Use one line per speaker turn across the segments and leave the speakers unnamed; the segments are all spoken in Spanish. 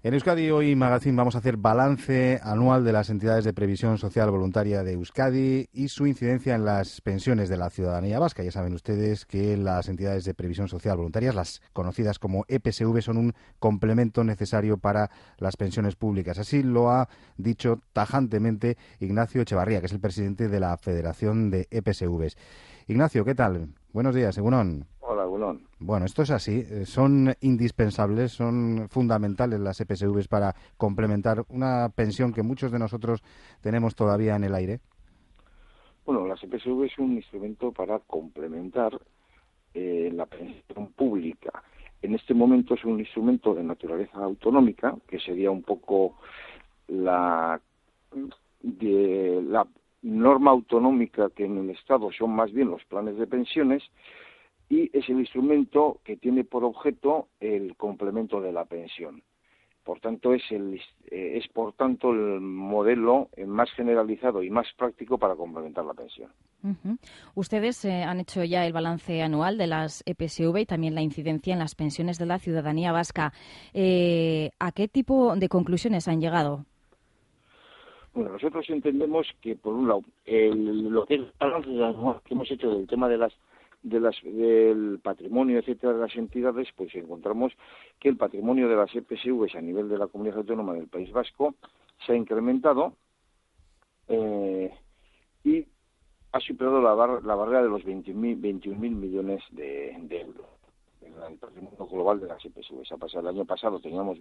En Euskadi Hoy Magazine vamos a hacer balance anual de las entidades de previsión social voluntaria de Euskadi y su incidencia en las pensiones de la ciudadanía vasca. Ya saben ustedes que las entidades de previsión social voluntarias, las conocidas como EPSV, son un complemento necesario para las pensiones públicas. Así lo ha dicho tajantemente Ignacio Echevarría, que es el presidente de la Federación de EPSVs. Ignacio, ¿qué tal? Buenos días, Egunon.
Hola, Egunon.
Bueno, esto es así. Son indispensables, son fundamentales las EPSVs para complementar una pensión que muchos de nosotros tenemos todavía en el aire.
Bueno, las EPSV es un instrumento para complementar la pensión pública. En este momento es un instrumento de naturaleza autonómica, que sería un poco la norma autonómica que en el Estado son más bien los planes de pensiones, y es el instrumento que tiene por objeto el complemento de la pensión. Por tanto, es el modelo más generalizado y más práctico para complementar la pensión.
Uh-huh. Ustedes han hecho ya el balance anual de las EPSV y también la incidencia en las pensiones de la ciudadanía vasca. ¿A qué tipo de conclusiones han llegado?
Bueno, nosotros entendemos que, por un lado, lo que es el balance anual que hemos hecho del tema del patrimonio, etcétera, de las entidades, pues encontramos que el patrimonio de las EPSVs a nivel de la Comunidad Autónoma del País Vasco se ha incrementado y ha superado la barrera de los 21.000 millones de euros. En el patrimonio global de las EPSVs. El año pasado teníamos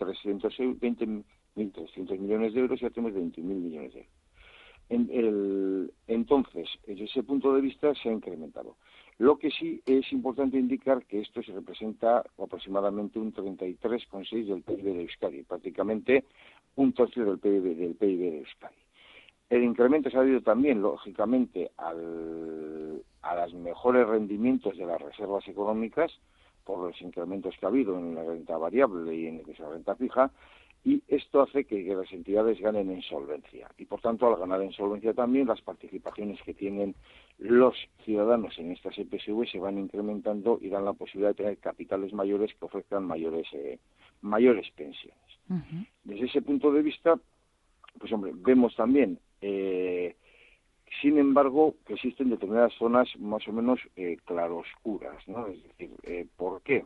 20.300 millones de euros y ya tenemos 21.000 millones de euros. Entonces, desde ese punto de vista se ha incrementado. Lo que sí es importante indicar que esto se representa aproximadamente un 33,6% del PIB de Euskadi, prácticamente un tercio del PIB de Euskadi. El incremento se ha debido también, lógicamente, a los mejores rendimientos de las reservas económicas por los incrementos que ha habido en la renta variable y en la renta fija, y esto hace que las entidades ganen en solvencia. Y, por tanto, al ganar en solvencia también, las participaciones que tienen los ciudadanos en estas EPSV se van incrementando y dan la posibilidad de tener capitales mayores que ofrezcan mayores pensiones. Uh-huh. Desde ese punto de vista, pues hombre, vemos también, sin embargo, que existen determinadas zonas más o menos claroscuras, ¿no? Es decir, ¿por qué?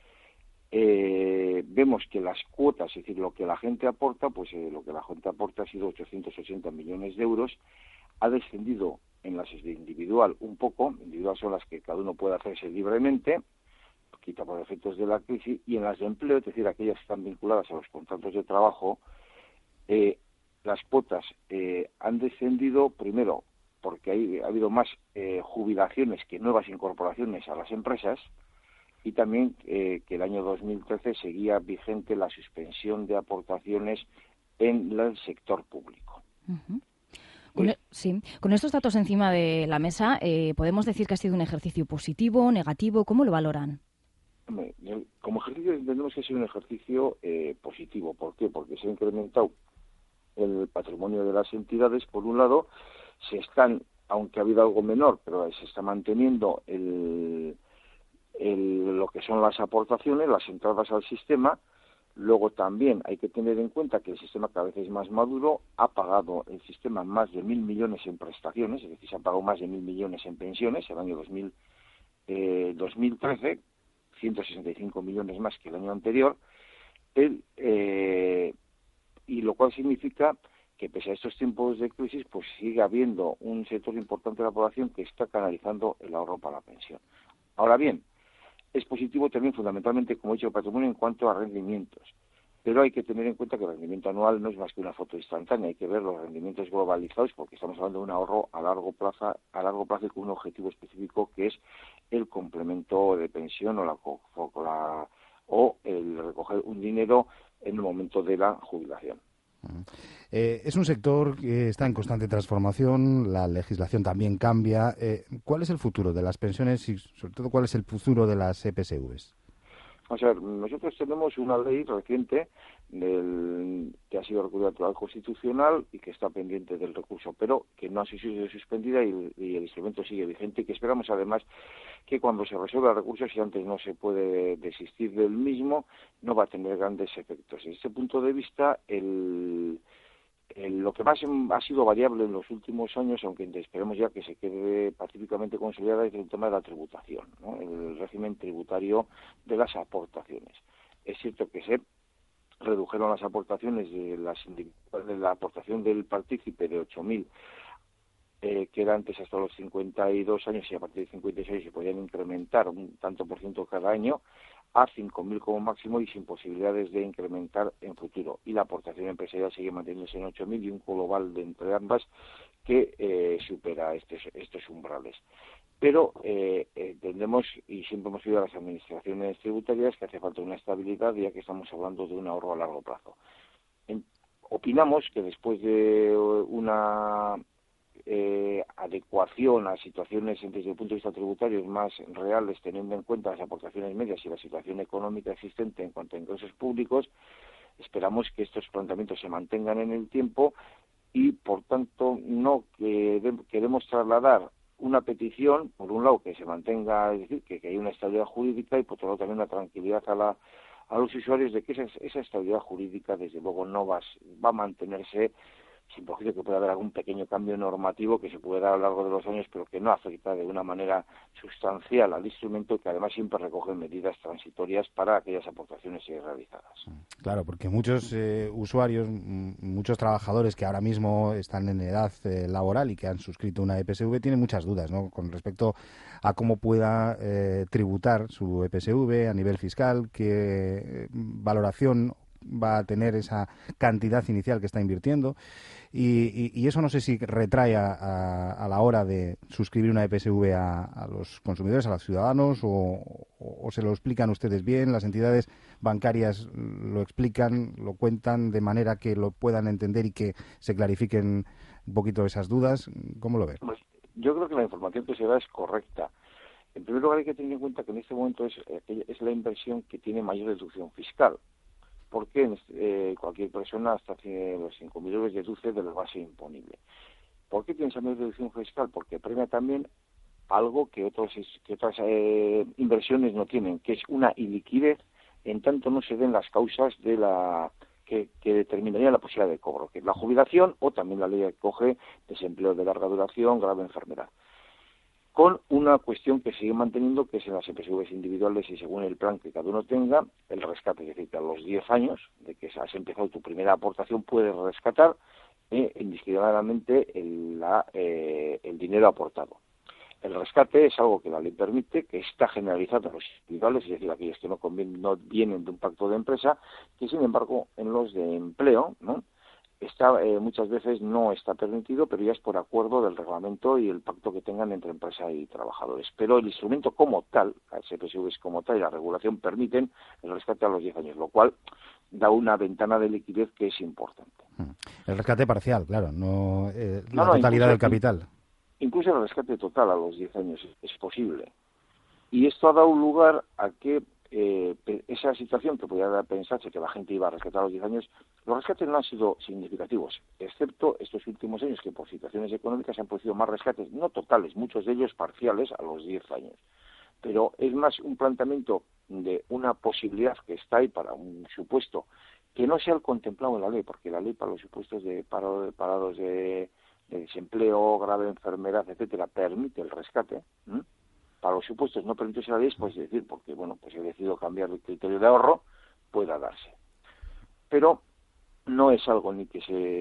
Vemos que las cuotas, es decir, lo que la gente aporta, lo que la gente aporta ha sido 880 millones de euros, ha descendido en las de individual un poco, individual son las que cada uno puede hacerse libremente, quita por efectos de la crisis, y en las de empleo, es decir, aquellas que están vinculadas a los contratos de trabajo, las cuotas han descendido primero porque ha habido más jubilaciones que nuevas incorporaciones a las empresas, y también que el año 2013 seguía vigente la suspensión de aportaciones en el sector público.
Uh-huh. Con estos datos encima de la mesa, ¿podemos decir que ha sido un ejercicio positivo, negativo? ¿Cómo lo valoran?
Como ejercicio entendemos que ha sido un ejercicio positivo. ¿Por qué? Porque se ha incrementado el patrimonio de las entidades, por un lado, aunque ha habido algo menor, pero se está manteniendo lo que son las aportaciones, las entradas al sistema. Luego también hay que tener en cuenta que el sistema cada vez es más maduro, ha pagado el sistema más de 1.000 millones en prestaciones, es decir, se han pagado más de 1.000 millones en pensiones el año 2013, 165 millones más que el año anterior, y lo cual significa que pese a estos tiempos de crisis, pues sigue habiendo un sector importante de la población que está canalizando el ahorro para la pensión. Ahora bien, es positivo también fundamentalmente, como he dicho, el patrimonio en cuanto a rendimientos, pero hay que tener en cuenta que el rendimiento anual no es más que una foto instantánea, hay que ver los rendimientos globalizados porque estamos hablando de un ahorro a largo plazo y con un objetivo específico que es el complemento de pensión o el recoger un dinero en el momento de la jubilación.
Es un sector que está en constante transformación, la legislación también cambia. ¿Cuál es el futuro de las pensiones y, sobre todo, cuál es el futuro de las EPSVs?
O sea, nosotros tenemos una ley reciente que ha sido recurrida al Tribunal Constitucional y que está pendiente del recurso, pero que no ha sido suspendida y el instrumento sigue vigente, y que esperamos además que cuando se resuelva el recurso, si antes no se puede desistir del mismo, no va a tener grandes efectos. Desde este punto de vista, lo que más ha sido variable en los últimos años, aunque esperemos ya que se quede pacíficamente consolidada, es el tema de la tributación, ¿no? El régimen tributario de las aportaciones. Es cierto que se redujeron las aportaciones de la aportación del partícipe de 8.000, que era antes hasta los 52 años, y a partir de 56 se podían incrementar un tanto por ciento cada año, a 5.000 como máximo y sin posibilidades de incrementar en futuro. Y la aportación empresarial sigue manteniéndose en 8.000 y un global de entre ambas que supera estos umbrales. Pero entendemos, y siempre hemos oído a las administraciones tributarias, que hace falta una estabilidad, ya que estamos hablando de un ahorro a largo plazo. Opinamos que después de una adecuación a situaciones desde el punto de vista tributario más reales, teniendo en cuenta las aportaciones medias y la situación económica existente en cuanto a ingresos públicos, esperamos que estos planteamientos se mantengan en el tiempo y, por tanto, no queremos trasladar una petición, por un lado, que se mantenga, es decir, que haya una estabilidad jurídica, y por otro lado también una tranquilidad a los usuarios de que esa estabilidad jurídica, desde luego, no va a mantenerse, sin perjuicio que pueda haber algún pequeño cambio normativo que se puede dar a lo largo de los años, pero que no afecta de una manera sustancial al instrumento, que además siempre recoge medidas transitorias para aquellas aportaciones realizadas.
Claro, porque muchos usuarios, muchos trabajadores que ahora mismo están en edad laboral y que han suscrito una EPSV tienen muchas dudas, ¿no?, con respecto a cómo pueda tributar su EPSV a nivel fiscal, qué valoración va a tener esa cantidad inicial que está invirtiendo, y eso no sé si retrae a la hora de suscribir una EPSV a los consumidores, a los ciudadanos, o se lo explican ustedes bien, las entidades bancarias lo explican, lo cuentan de manera que lo puedan entender y que se clarifiquen un poquito esas dudas. ¿Cómo lo ven?
Pues yo creo que la información que se da es correcta. En primer lugar, hay que tener en cuenta que en este momento es la inversión que tiene mayor deducción fiscal, porque cualquier persona hasta los 5.000 euros deduce de la base imponible. ¿Por qué tiene esa mayor deducción fiscal? Porque premia también algo que otras inversiones no tienen, que es una iliquidez, en tanto no se den las causas de que determinarían la posibilidad de cobro, que es la jubilación, o también la ley que coge desempleo de larga duración, grave enfermedad. Con una cuestión que sigue manteniendo, que es en las EPSVs individuales, y según el plan que cada uno tenga, el rescate, es decir, que a los 10 años de que has empezado tu primera aportación puedes rescatar indiscriminadamente el dinero aportado. El rescate es algo que la ley permite, que está generalizado en los individuales, es decir, aquellos que no vienen de un pacto de empresa, que sin embargo en los de empleo, ¿no?, muchas veces no está permitido, pero ya es por acuerdo del reglamento y el pacto que tengan entre empresa y trabajadores. Pero el instrumento como tal, las EPSVs como tal y la regulación permiten el rescate a los 10 años, lo cual da una ventana de liquidez que es importante.
El rescate parcial, claro, no la totalidad del capital.
Incluso el rescate total a los 10 años es posible. Y esto ha dado lugar a que esa situación que podía pensarse que la gente iba a rescatar a los 10 años, los rescates no han sido significativos, excepto estos últimos años, que por situaciones económicas se han producido más rescates, no totales, muchos de ellos parciales, a los 10 años. Pero es más un planteamiento de una posibilidad que está ahí para un supuesto que no sea el contemplado en la ley, porque la ley para los supuestos de parados de desempleo, grave enfermedad, etcétera, permite el rescate. Para los supuestos no permite la ley, pues decir, porque bueno, pues he decidido cambiar el criterio de ahorro, pueda darse. Pero no es algo ni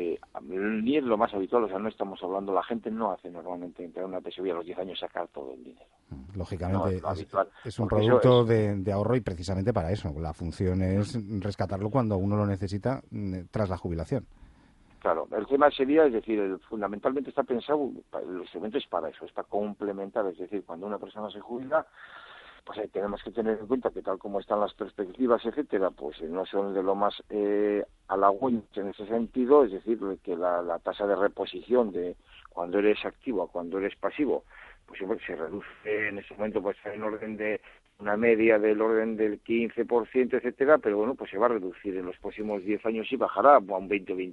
es lo más habitual, o sea, no estamos hablando, la gente no hace normalmente entrar en una PSV a los 10 años sacar todo el dinero.
Lógicamente,
no
es un producto de ahorro, y precisamente para eso. La función es rescatarlo cuando uno lo necesita tras la jubilación.
Claro, el tema sería, es decir, fundamentalmente está pensado, el instrumento es para eso, es para complementar, es decir, cuando una persona se jubila, pues tenemos que tener en cuenta que tal como están las perspectivas, etcétera, pues no son de lo más halagüeños en ese sentido, es decir, que la tasa de reposición de cuando eres activo a cuando eres pasivo, pues se reduce en ese momento pues en orden de una media del orden del 15%, etcétera, pero bueno, pues se va a reducir en los próximos 10 años y bajará a un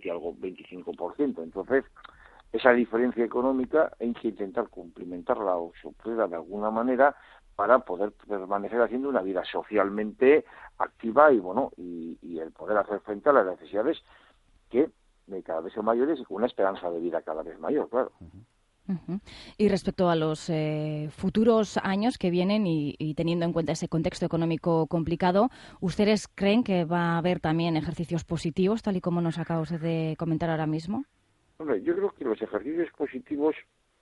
25%. Entonces, esa diferencia económica hay que intentar cumplimentarla o suplirla de alguna manera para poder permanecer haciendo una vida socialmente activa y bueno, y el poder hacer frente a las necesidades que cada vez son mayores y con una esperanza de vida cada vez mayor, claro.
Uh-huh. Y respecto a los futuros años que vienen y teniendo en cuenta ese contexto económico complicado, ¿ustedes creen que va a haber también ejercicios positivos, tal y como nos acaba usted de comentar ahora mismo?
Hombre, yo creo que los ejercicios positivos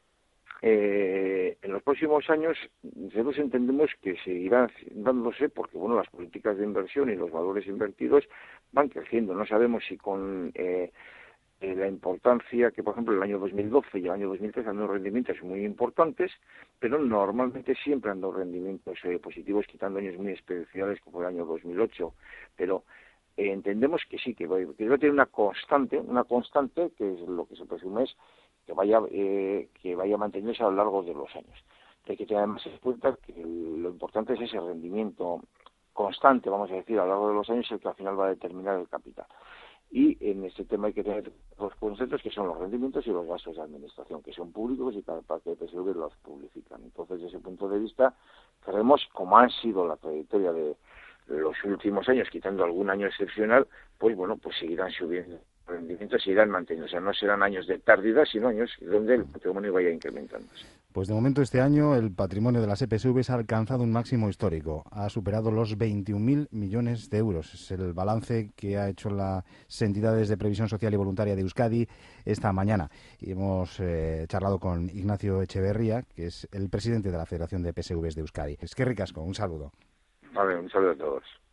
en los próximos años nosotros entendemos que seguirán dándose porque bueno, las políticas de inversión y los valores invertidos van creciendo. No sabemos si con la importancia que, por ejemplo, el año 2012 y el año 2013 han dado rendimientos muy importantes, pero normalmente siempre han dado rendimientos positivos, quitando años muy especiales como el año 2008. Pero entendemos que sí, que va a tener una constante que es lo que se presume es que vaya manteniéndose a lo largo de los años. Hay que tener más en cuenta que lo importante es ese rendimiento constante, vamos a decir, a lo largo de los años, el que al final va a determinar el capital. Y en este tema hay que tener dos conceptos que son los rendimientos y los gastos de administración, que son públicos y cada parte de PSV los publican. Entonces, desde ese punto de vista, creemos, como ha sido la trayectoria de los últimos años, quitando algún año excepcional, pues bueno, pues seguirán subiendo rendimientos, seguirán manteniendo. O sea, no serán años de pérdida, sino años donde el patrimonio vaya incrementándose.
Pues de momento este año el patrimonio de las EPSV ha alcanzado un máximo histórico. Ha superado los 21.000 millones de euros. Es el balance que ha hecho las entidades de previsión social y voluntaria de Euskadi esta mañana. Y hemos charlado con Ignacio Echeverría, que es el presidente de la Federación de EPSV de Euskadi. Eskerrik asko, un saludo.
Vale, un saludo a todos.